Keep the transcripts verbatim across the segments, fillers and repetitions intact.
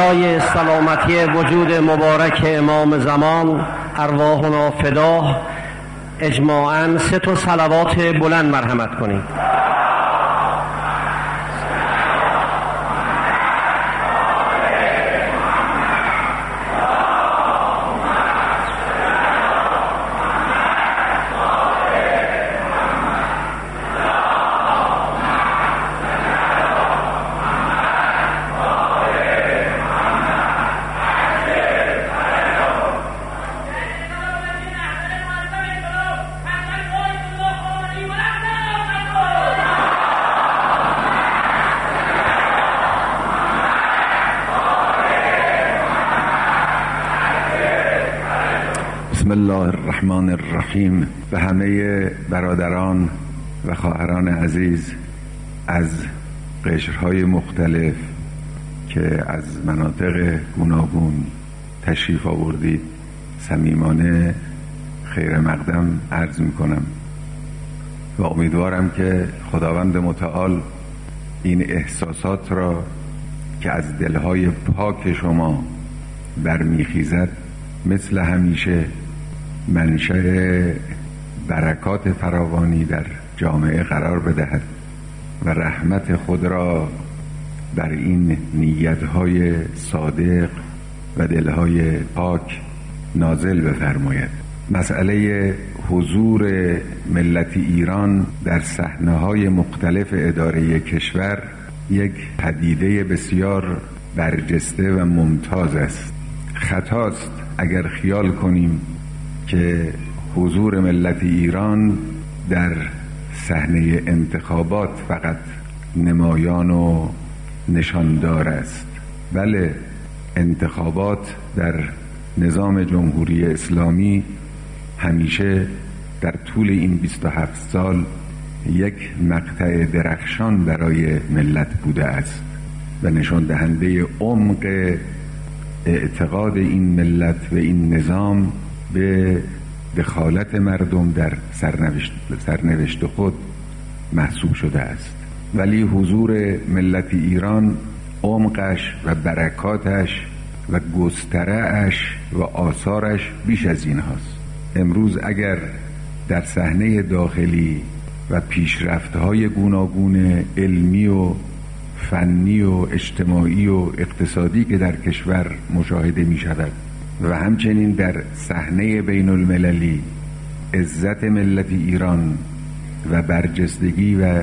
برای سلامتی وجود مبارک امام زمان ارواحنا فداه اجماعاً سه تا صلوات بلند مرحمت کنید. بسم الله الرحمن الرحیم. به همه برادران و خواهران عزیز از قشرهای مختلف که از مناطق گوناگون تشریف آوردید صمیمانه خیر مقدم عرض می کنم و امیدوارم که خداوند متعال این احساسات را که از دلهای پاک شما برمیخیزد مثل همیشه منشأ برکات فراوانی در جامعه قرار بدهد و رحمت خود را بر این نیتهای صادق و دلهای پاک نازل بفرماید. مسئله حضور ملت ایران در صحنه‌های مختلف اداره کشور یک پدیده بسیار برجسته و ممتاز است. خطاست اگر خیال کنیم که حضور ملت ایران در صحنه انتخابات فقط نمایان و نشاندار است. بله، انتخابات در نظام جمهوری اسلامی همیشه در طول این بیست و هفت سال یک مقطع درخشان برای ملت بوده است و نشان دهنده عمق اعتقاد این ملت و این نظام به دخالت مردم در سرنوشت, سرنوشت خود محسوب شده است. ولی حضور ملت ایران عمقش و برکاتش و گستره‌اش و آثارش بیش از این هاست. امروز اگر در صحنه داخلی و پیشرفت‌های گوناگون علمی و فنی و اجتماعی و اقتصادی که در کشور مشاهده می شود و همچنین در صحنه بین المللی عزت ملت ایران و برجستگی و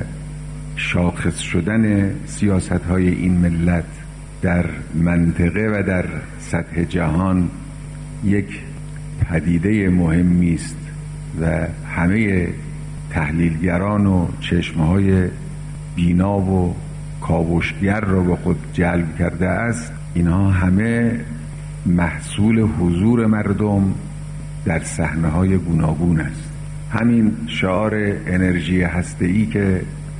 شاخص شدن سیاست‌های این ملت در منطقه و در سطح جهان یک پدیده مهمی است و همه تحلیلگران و چشمهای بینا و کاوشگر را به خود جلب کرده است. اینها همه محصول حضور مردم در صحنه‌های گوناگون است. همین شعار انرژی هسته‌ای که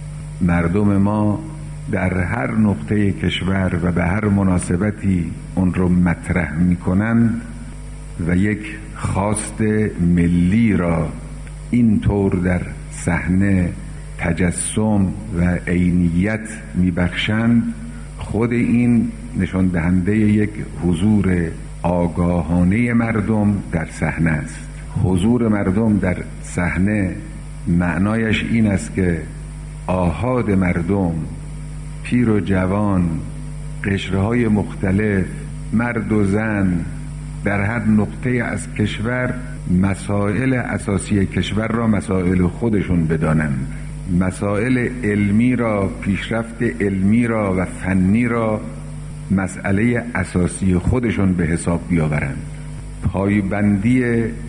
مردم ما در هر نقطه کشور و به هر مناسبتی اون رو مطرح می‌کنند و یک خواست ملی را اینطور در صحنه تجسم و عینیت میبخشند، خود این نشان دهنده یک حضور آگاهانه مردم در صحنه است. حضور مردم در صحنه معنایش این است که آحاد مردم، پیر و جوان، قشرهای مختلف، مرد و زن در هر نقطه از کشور مسائل اساسی کشور را مسائل خودشون بدانند، مسائل علمی را، پیشرفت علمی را و فنی را مسئله اساسی خودشون به حساب بیاورند. پایبندی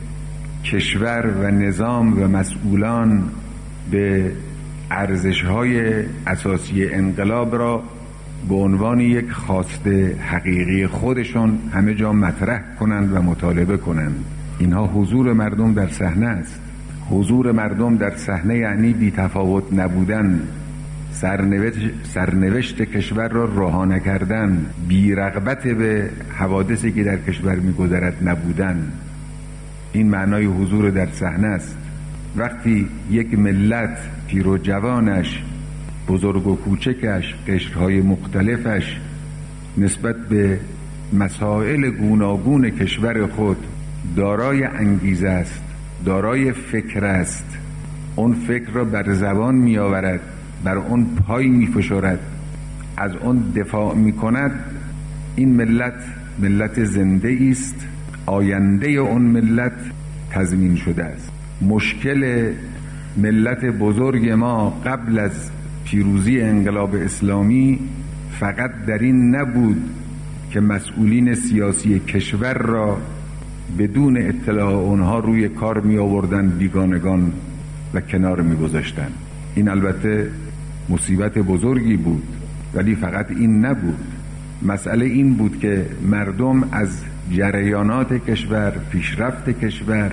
کشور و نظام و مسئولان به ارزش‌های اساسی انقلاب را به عنوان یک خواسته حقیقی خودشون همه جا مطرح کنند و مطالبه کنند. اینها حضور مردم در صحنه است. حضور مردم در صحنه یعنی بی تفاوت نبودن، سرنوشت, سرنوشت کشور را رها نکردن، بی رغبت به حوادثی که در کشور می‌گذرد نبودن. این معنای حضور در صحنه است. وقتی یک ملت پیر و جوانش، بزرگ و کوچکش، قشرهای مختلفش نسبت به مسائل گوناگون کشور خود دارای انگیزه است، دارای فکر است، اون فکر را بر زبان می آورد، بر اون پای می فشارد، از اون دفاع می کند، این ملت ملت زنده است، آینده اون ملت تضمین شده است. مشکل ملت بزرگ ما قبل از پیروزی انقلاب اسلامی فقط در این نبود که مسئولین سیاسی کشور را بدون اطلاع اونها روی کار می آوردن بیگانگان و کنار می گذاشتن. این البته مصیبت بزرگی بود، ولی فقط این نبود. مسئله این بود که مردم از جریانات کشور، پیشرفت کشور،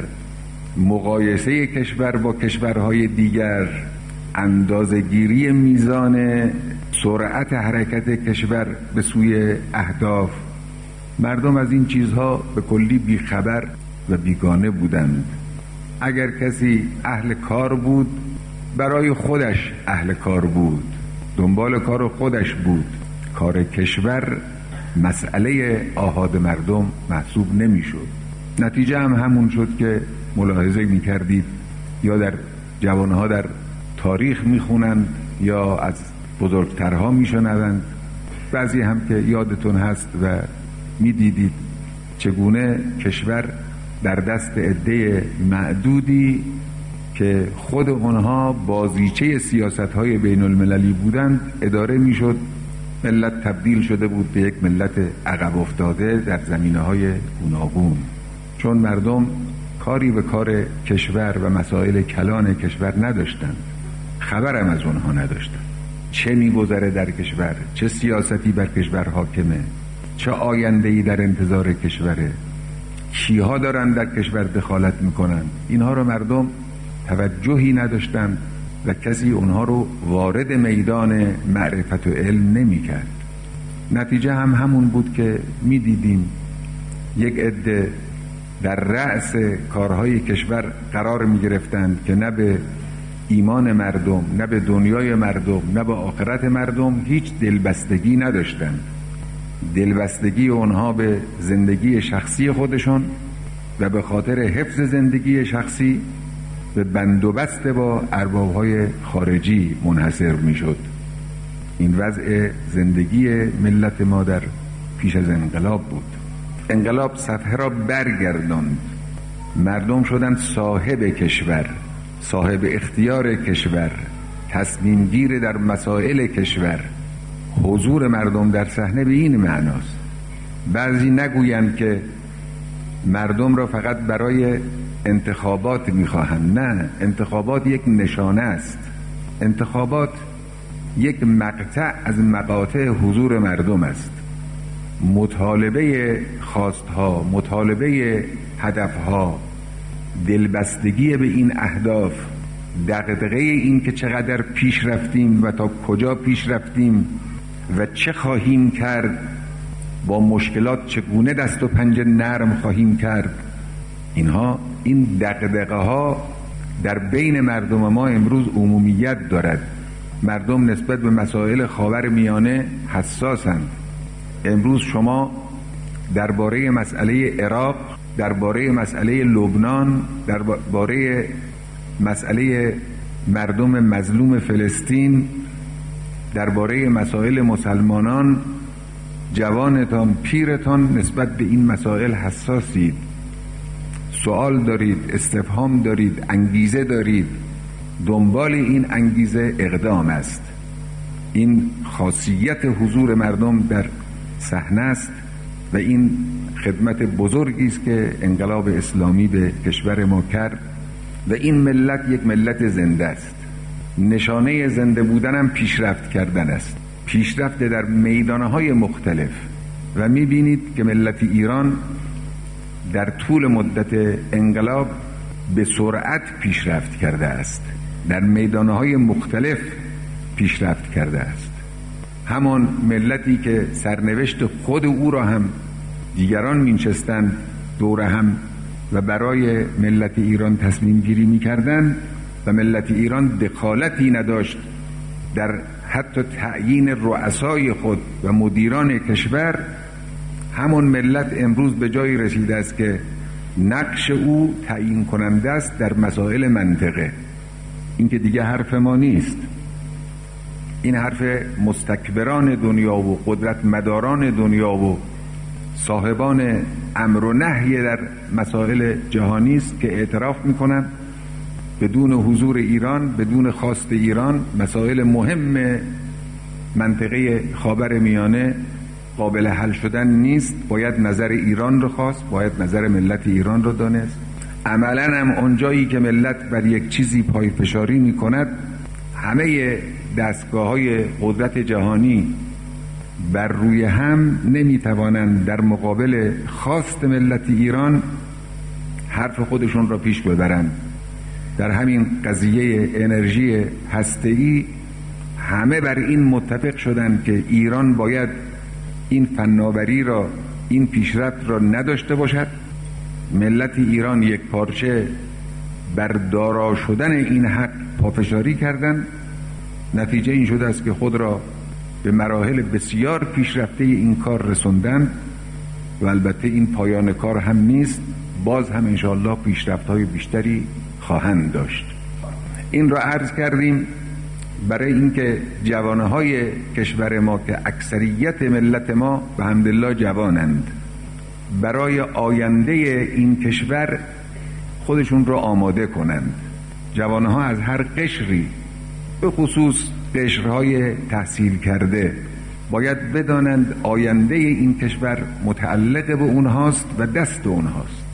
مقایسه کشور با کشورهای دیگر، اندازه‌گیری میزان سرعت حرکت کشور به سوی اهداف، مردم از این چیزها به کلی بیخبر و بیگانه بودند. اگر کسی اهل کار بود، برای خودش اهل کار بود، دنبال کار خودش بود. کار کشور مسئله آحاد مردم محسوب نمی شد. نتیجه هم همون شد که ملاحظه می کردید، یا در جوانها در تاریخ می خونند یا از بزرگترها می شنوند. بعضی هم که یادتون هست و می دیدید چگونه کشور در دست عده معدودی که خود اونها بازیچه سیاست‌های بین المللی بودند اداره می شد. ملت تبدیل شده بود به یک ملت عقب افتاده در زمینه‌های گوناگون، چون مردم کاری به کار کشور و مسائل کلان کشور نداشتند، خبرم از اونها نداشتند. چه می‌گذره در کشور، چه سیاستی بر کشور حاکمه، چه آینده‌ای در انتظار کشوره، کیها دارن در کشور دخالت میکنن، اینها رو مردم توجهی نداشتند و کسی اونها رو وارد میدان معرفت و علم نمی کرد. نتیجه هم همون بود که می دیدیم یک عده در رأس کارهای کشور قرار می گرفتند که نه به ایمان مردم، نه به دنیای مردم، نه به آخرت مردم هیچ دلبستگی نداشتند. دلبستگی اونها به زندگی شخصی خودشون و به خاطر حفظ زندگی شخصی به بند و بست با ارباب‌های خارجی منحصر می‌شد. این وضع زندگی ملت ما در پیش از انقلاب بود. انقلاب صفحه را برگرداند، مردم شدند صاحب کشور، صاحب اختیار کشور، تصمیم گیر در مسائل کشور. حضور مردم در صحنه به این معناست. بعضی نگویند که مردم را فقط برای انتخابات میخواهند. نه، انتخابات یک نشانه است. انتخابات یک مقطع از مقاطع حضور مردم است. مطالبه خواستها، مطالبه هدفها، دلبستگی به این اهداف، دغدغه این که چقدر پیش رفتیم و تا کجا پیش رفتیم و چه خواهیم کرد، با مشکلات چگونه دست و پنجه نرم خواهیم کرد، اینها این دغدغه ها در بین مردم ما امروز عمومیت دارد. مردم نسبت به مسائل خاورمیانه حساسند. امروز شما درباره مسئله عراق، درباره مسئله لبنان، درباره مسئله مردم مظلوم فلسطین، درباره مسائل مسلمانان، جوانتان، پیرتان نسبت به این مسائل حساسید. سوال دارید، استفهام دارید، انگیزه دارید. دنبال این انگیزه اقدام است. این خاصیت حضور مردم در صحنه است و این خدمت بزرگی است که انقلاب اسلامی به کشور ما کرد و این ملت یک ملت زنده است. نشانه زنده بودن هم پیشرفت کردن است، پیشرفت در میدانهای مختلف. و میبینید که ملت ایران در طول مدت انقلاب به سرعت پیشرفت کرده است، در میدانهای مختلف پیشرفت کرده است. همان ملتی که سرنوشت خود او را هم دیگران مینشستند دور هم و برای ملت ایران تصمیم گیری میکردند و ملت ایران دخالتی نداشت در حتی تعیین رؤسای خود و مدیران کشور، همون ملت امروز به جایی رسیده است که نقش او تعیین کننده است در مسائل منطقه. این که دیگه حرف ما نیست، این حرف مستکبران دنیا و قدرت مداران دنیا و صاحبان امر و نهی در مسائل جهانی است که اعتراف میکنند بدون حضور ایران، بدون خواست ایران، مسائل مهم منطقه خاورمیانه قابل حل شدن نیست. باید نظر ایران رو خواست، باید نظر ملت ایران رو دانست. عملا هم اونجایی که ملت بر یک چیزی پای فشاری می کند، همه دستگاه های قدرت جهانی بر روی هم نمی توانند در مقابل خواست ملت ایران حرف خودشون را پیش ببرند. در همین قضیه انرژی هسته‌ای همه بر این متفق شدند که ایران باید این فناوری را، این پیشرفت را نداشته باشد. ملت ایران یک پارچه بر دارا شدن این حق پافشاری کردند. نتیجه این شده است که خود را به مراحل بسیار پیشرفته این کار رسوندند و البته این پایان کار هم نیست، باز هم انشاءالله پیشرفت‌های بیشتری خواهند داشت. این را عرض کردیم برای اینکه جوانهای کشور ما که اکثریت ملت ما به حمدالله جوانند، برای آینده این کشور خودشون را آماده کنند. جوانها از هر قشری، به خصوص قشرهای تحصیل کرده، باید بدانند آینده این کشور متعلق به اونهاست و دست اونهاست.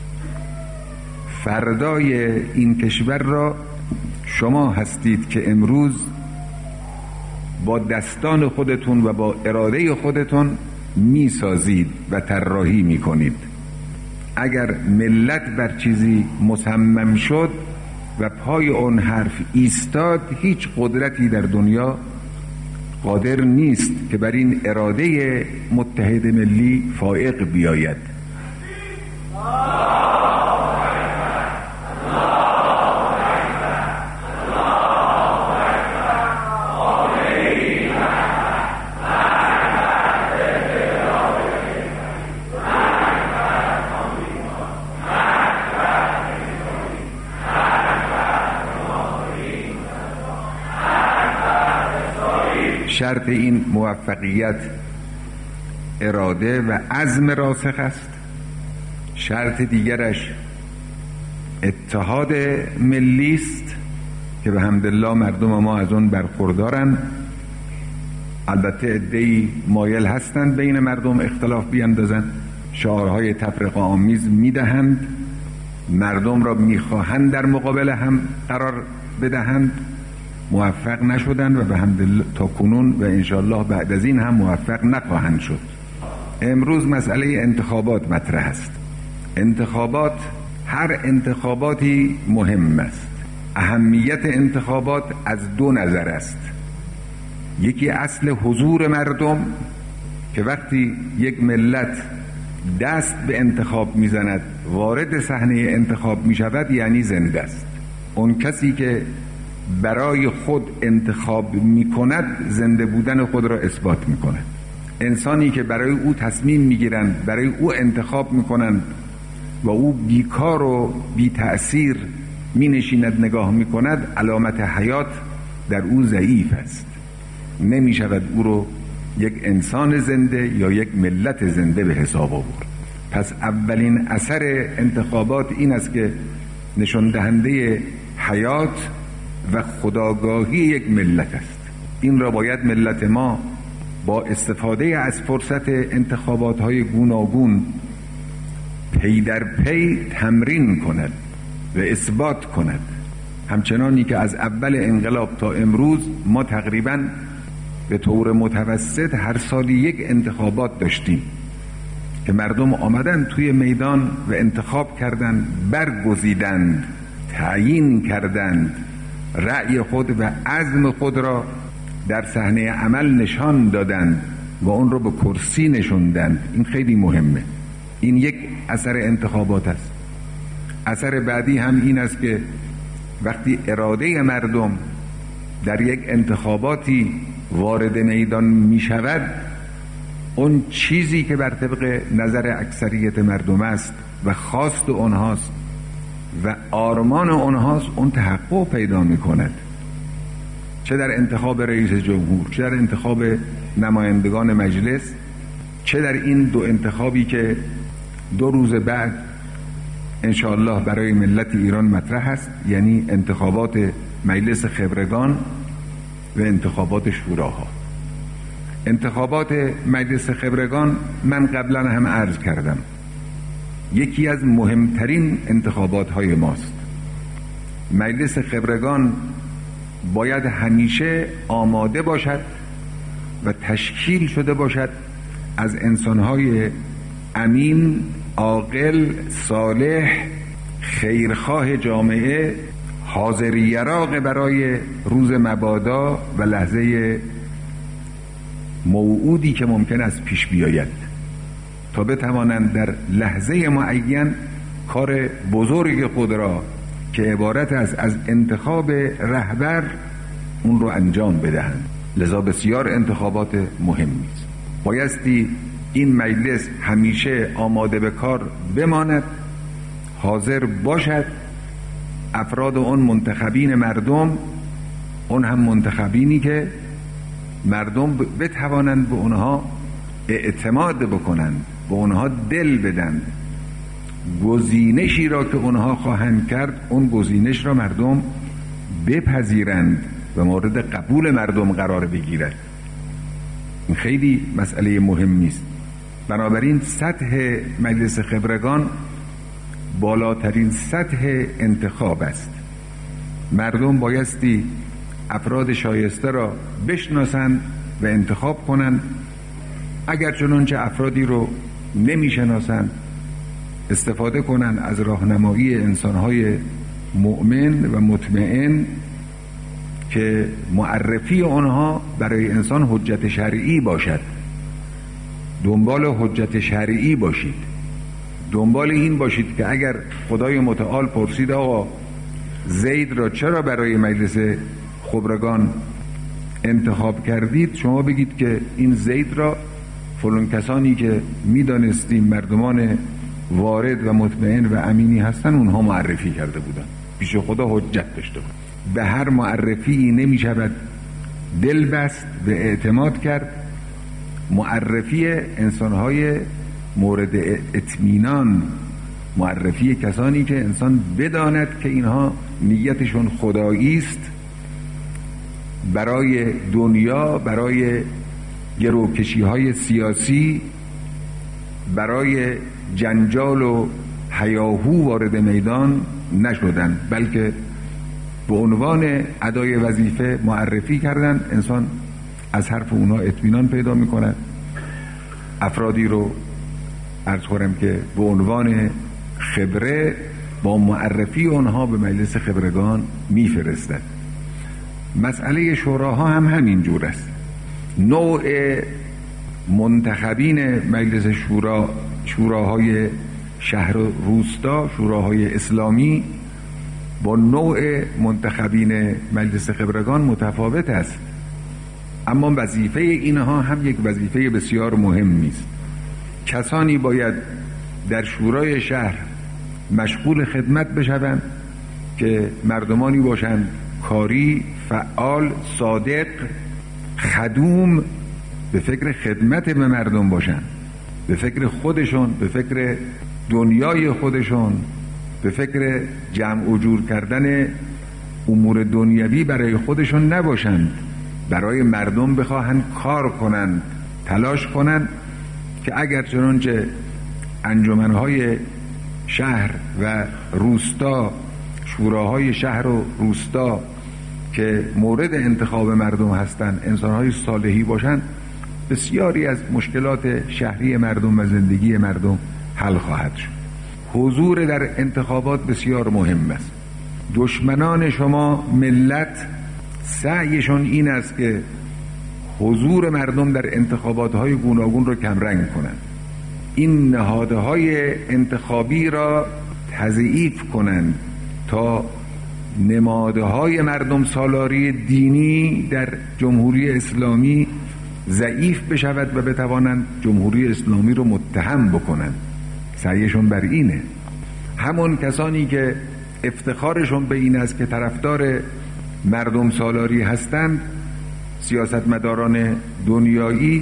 فردای این کشور را شما هستید که امروز با دستان خودتون و با اراده خودتون می سازید و طراحی می کنید. اگر ملت بر چیزی مصمم شد و پای اون حرف ایستاد، هیچ قدرتی در دنیا قادر نیست که بر این اراده متحد ملی فائق بیاید. شرط این موفقیت اراده و عزم راسخ است. شرط دیگرش اتحاد ملی است که به حمدالله مردم ما از اون برخوردارن. البته عده‌ای مایل هستند بین مردم اختلاف بیندازند، شعارهای تفرقه آمیز میدهند، مردم را میخواهند در مقابل هم قرار بدهند. موفق نشدند و به حمدالله تا کنون و انشالله بعد از این هم موفق نخواهند شد. امروز مسئله انتخابات مطرح است. انتخابات، هر انتخاباتی مهم است. اهمیت انتخابات از دو نظر است. یکی اصل حضور مردم که وقتی یک ملت دست به انتخاب میزند، وارد صحنه انتخاب میشود، یعنی زنده است. اون کسی که برای خود انتخاب میکند زنده بودن خود را اثبات میکند. انسانی که برای او تصمیم میگیرند، برای او انتخاب میکنند و او بیکار و بی تأثیر مینشیند نگاه میکند، علامت حیات در او ضعیف است. نمیشود او رو یک انسان زنده یا یک ملت زنده به حساب آورد. پس اولین اثر انتخابات این است که نشان دهنده حیات و خودآگاهی یک ملت است. این را باید ملت ما با استفاده از فرصت انتخابات های گوناگون پی در پی تمرین کند و اثبات کند. همچنانی که از اول انقلاب تا امروز ما تقریباً به طور متوسط هر سال یک انتخابات داشتیم که مردم آمدن توی میدان و انتخاب کردند، برگزیدند، تعیین کردند، رأی خود و عزم خود را در صحنه عمل نشان دادند و اون رو به کرسی نشوندند. این خیلی مهمه. این یک اثر انتخابات است. اثر بعدی هم این است که وقتی اراده مردم در یک انتخاباتی وارد میدان می شود، اون چیزی که بر طبق نظر اکثریت مردم است و خواست اونهاست و آرمان اونهاست، اون تحقق پیدا میکند، چه در انتخاب رئیس جمهور، چه در انتخاب نمایندگان مجلس، چه در این دو انتخابی که دو روز بعد انشاءالله برای ملت ایران مطرح است، یعنی انتخابات مجلس خبرگان و انتخابات شوراها. انتخابات مجلس خبرگان من قبلا هم عرض کردم یکی از مهمترین انتخابات های ماست. مجلس خبرگان باید همیشه آماده باشد و تشکیل شده باشد از انسانهای امین، عاقل، صالح، خیرخواه جامعه، حاضر یراق برای روز مبادا و لحظه موعودی که ممکن است پیش بیاید، تا بتوانند در لحظه معین کار بزرگ خود را که عبارت است از انتخاب رهبر اون رو انجام بدهند. لذا بسیار انتخابات مهمی است. بایستی این مجلس همیشه آماده به کار بماند، حاضر باشد، افراد اون منتخبین مردم، اون هم منتخبینی که مردم بتوانند به اونها اعتماد بکنند، به اونها دل بدن، گزینشی را که اونها خواهند کرد اون گزینش را مردم بپذیرند و مورد قبول مردم قرار بگیرد. این خیلی مسئله مهمی است. بنابراین سطح مجلس خبرگان بالاترین سطح انتخاب است. مردم بایستی افراد شایسته را بشناسند و انتخاب کنند. اگر چنانچه افرادی رو نمیشناسند استفاده کنند از راهنمایی انسانهای مؤمن و مطمئن که معرفی آنها برای انسان حجت شرعی باشد. دنبال حجت شرعی باشید، دنبال این باشید که اگر خدای متعال پرسید آقا زید را چرا برای مجلس خبرگان انتخاب کردید، شما بگید که این زید را فلان کسانی که میدانستیم مردمان وارد و مطمئن و امینی هستن اونها معرفی کرده بودن، پیش خدا حجت داشته بود. به هر معرفی نمی شود دل بست و اعتماد کرد. معرفی انسانهای مورد اطمینان، معرفی کسانی که انسان بداند که اینها نیتشون خدایی است، برای دنیا، برای گروکشی های سیاسی، برای جنجال و هیاهو وارد میدان نشدن، بلکه به عنوان ادای وظیفه معرفی کردن. انسان از حرف اونها اطمینان پیدا میکند. افرادی رو عرض کنم که به عنوان خبره با معرفی اونها به مجلس خبرگان میفرستد. مسئله شوراها هم همین جور است. نوع منتخبین مجلس شورا، شوراهای شهر و روستا، شوراهای اسلامی، با نوع منتخبین مجلس خبرگان متفاوت است. اما وظیفه اینها هم یک وظیفه بسیار مهمی است. کسانی باید در شورای شهر مشغول خدمت بشوند که مردمانی باشند کاری، فعال، صادق، خدوم، به فکر خدمت به مردم باشند، به فکر خودشون، به فکر دنیای خودشون، به فکر جمع و جور کردن امور دنیوی برای خودشون نباشند، برای مردم بخواهند کار کنند، تلاش کنند که اگر چنانچه انجمنهای شهر و روستا، شوراهای شهر و روستا که مورد انتخاب مردم هستند انسانهای صالحی باشند، بسیاری از مشکلات شهری مردم و زندگی مردم حل خواهد شد. حضور در انتخابات بسیار مهم است. دشمنان شما ملت سعیشون این است که حضور مردم در انتخابات‌های گوناگون را کمرنگ کنند. این نهادهای انتخابی را تضعیف کنند تا نمادهای مردم سالاری دینی در جمهوری اسلامی ضعیف بشود و بتوانند جمهوری اسلامی رو متهم بکنند. سعیشون بر اینه. همون کسانی که افتخارشون به این است که طرفدار مردم سالاری هستند، سیاستمداران دنیایی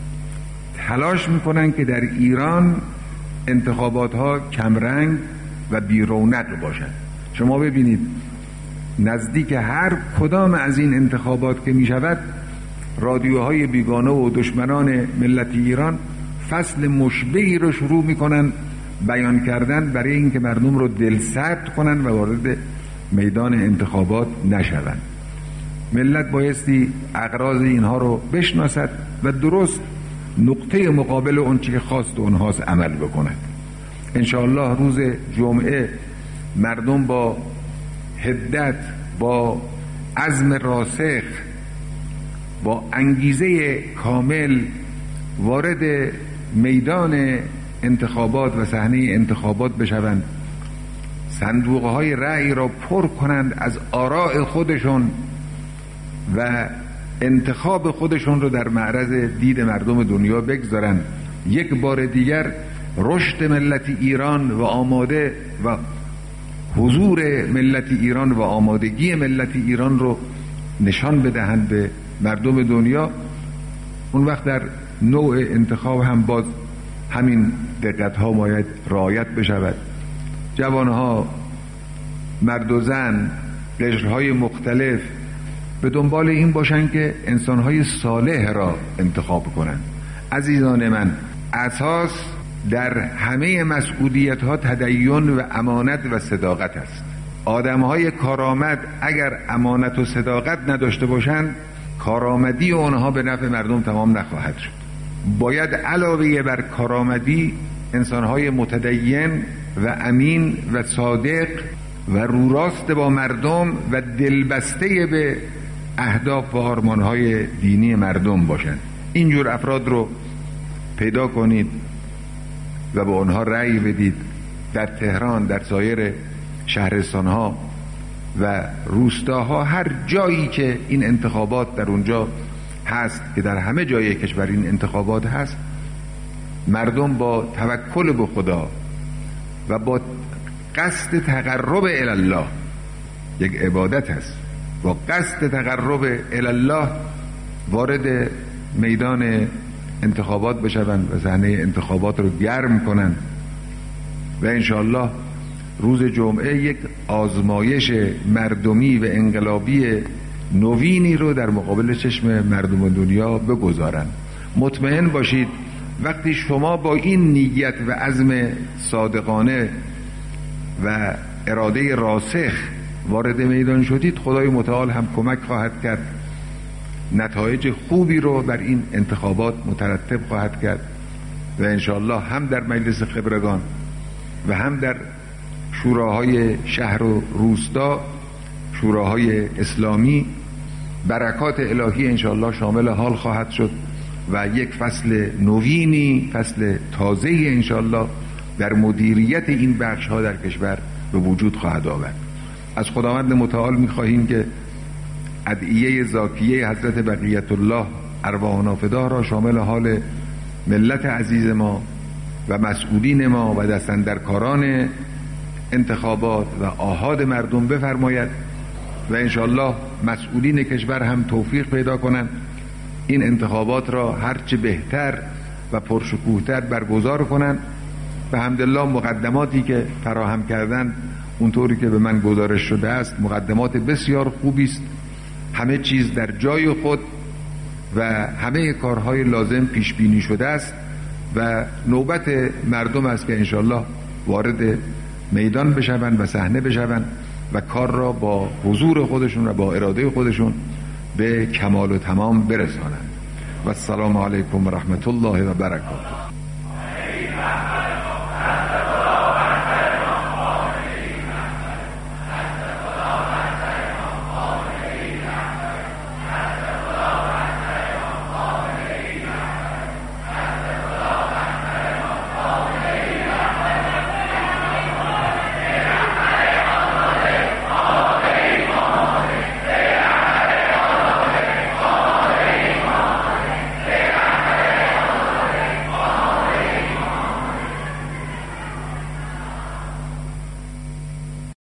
تلاش میکنن که در ایران انتخابات ها کمرنگ و بی‌رونق باشد. شما ببینید نزدیک هر کدام از این انتخابات که میشود، رادیوهای بیگانه و دشمنان ملت ایران فصل مشبهی رو شروع میکنن بیان کردن برای اینکه مردم رو دلسرد کنن و وارد میدان انتخابات نشوند. ملت بایستی اغراض اینها رو بشناسد و درست نقطه مقابل اون چی که خواست اونهاست عمل بکند. انشاءالله روز جمعه مردم با حدت، با عزم راسخ، با انگیزه کامل وارد میدان انتخابات و صحنه انتخابات بشوند، صندوق های رأی را پر کنند از آراء خودشون و انتخاب خودشون رو در معرض دید مردم دنیا بگذارند. یک بار دیگر رشد ملت ایران و آماده و حضور ملت ایران و آمادگی ملت ایران رو نشان بدهند به مردم دنیا. اون وقت در نوع انتخاب هم باز همین دقت ها باید رعایت بشود. جوانها، مرد و زن، قشرهای مختلف به دنبال این باشن که انسانهای صالح را انتخاب کنند. عزیزان من، اساس در همه مسئولیت ها تدین و امانت و صداقت است. آدمهای کارآمد اگر امانت و صداقت نداشته باشند، کارآمدی اونها به نفع مردم تمام نخواهد شد. باید علاوه بر کارآمدی انسانهای متدین و امین و صادق و روراست با مردم و دلبسته به اهداف و آرمانهای دینی مردم باشند. اینجور افراد رو پیدا کنید و به آنها رأی بدید. در تهران، در سایر شهرستانها و روستاها، هر جایی که این انتخابات در اونجا هست، که در همه جای کشور این انتخابات هست، مردم با توکل به خدا و با قصد تقرب الی الله، یک عبادت هست، با قصد تقرب الی الله وارد میدان انتخابات بشوند و صحنه انتخابات رو گرم کنند و انشاءالله روز جمعه یک آزمایش مردمی و انقلابی نوینی رو در مقابل چشم مردم دنیا بگذارند. مطمئن باشید وقتی شما با این نیت و عزم صادقانه و اراده راسخ وارد میدان شدید، خدای متعال هم کمک خواهد کرد، نتایج خوبی رو بر این انتخابات مترتب خواهد کرد و انشاءالله هم در مجلس خبرگان و هم در شوراهای شهر و روستا، شوراهای اسلامی، برکات الهی انشاءالله شامل حال خواهد شد و یک فصل نوینی، فصل تازه انشاءالله در مدیریت این بخش ها در کشور به وجود خواهد آورد. از خداوند متعال می‌خواهیم که ادعیه زاکیه حضرت بقیت الله ارواحنا فداه را شامل حال ملت عزیز ما و مسئولین ما و دستاندرکاران انتخابات و آحاد مردم بفرماید و انشاءالله مسئولین کشور هم توفیق پیدا کنند این انتخابات را هرچه بهتر و پرشکوهتر برگزار کنند. به حمدالله مقدماتی که فراهم کردن اونطوری که به من گزارش شده است مقدمات بسیار خوبی است، همه چیز در جای خود و همه کارهای لازم پیش بینی شده است و نوبت مردم است که انشاءالله وارد میدان بشوند و صحنه بشوند و کار را با حضور خودشون و با اراده خودشون به کمال و تمام برسانند. و السلام علیکم و رحمت الله و برکاته.